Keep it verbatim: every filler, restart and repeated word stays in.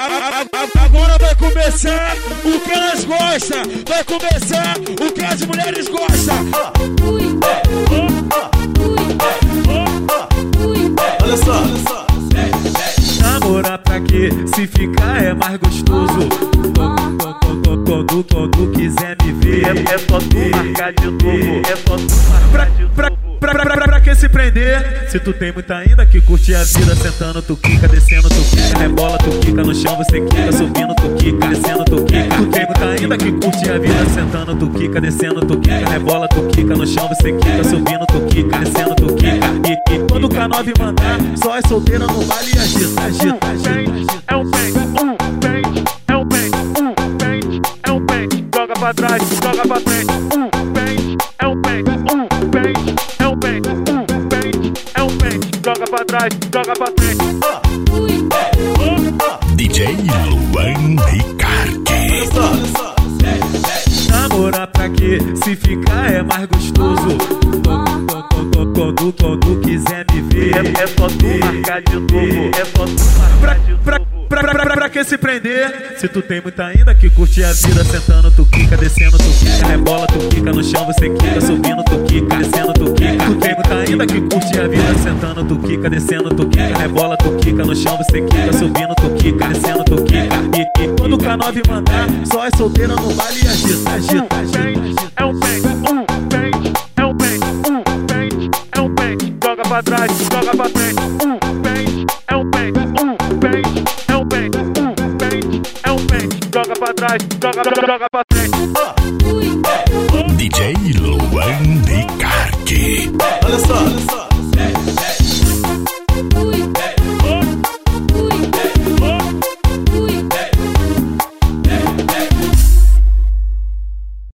Agora vai começar o que elas gostam. Vai começar o que as mulheres gostam. Olha só, olha só. Namorar pra quê? Se ficar é mais gostoso. Quando, quando quiser me ver, é só tu marcar de novo. É só tu marcar de novo. Pra, pra, pra, pra, pra que se prender? Se tu tem muita ainda que curte a vida. Sentando tu quica, descendo tu quica, rebola tu quica, no chão você quica, subindo tu quica, descendo tu quica. Tu tem muita ainda que curte a vida. Sentando tu quica, descendo tu quica, rebola tu quica, no chão você quica, subindo tu quica, descendo tu quica. E, e quando o K nove mandar, só é solteira no baile e agita, agita, agita. É um bang, um bang, é um bang, um bang, é um bang. Joga pra trás, joga pra frente. Um bang, é um bang, um bang, é um bang, um bang, é um bang. Joga pra trás, joga pra frente. D J Luan Ricardi. Olha só, olha só. Namorar pra quê? Se ficar é mais gostoso. Quando, quando quiser me ver, é só tu marcar de novo. É só tu marcar de novo. Pra, pra, pra, pra, pra que se prender? Se tu tem muita ainda que curte a vida. Sentando tu quica, descendo tu quica, rebola tu quica, no chão você quica, subindo tu quica, descendo tu quica. Tu tem muita ainda que curte a vida. Sentando tu quica, descendo tu quica, rebola tu quica, no chão você quica, subindo tu quica, descendo tu quica. E, e quando o K nove mandar, só é solteira no baile e agita, agita, agita. É um bang, um bang, é um bang, um bang, é um bang. Joga pra trás, joga pra frente. Um bang, é um bang, um bang, é um bang, um bang, é um bang. Joga pra trás, joga, joga pra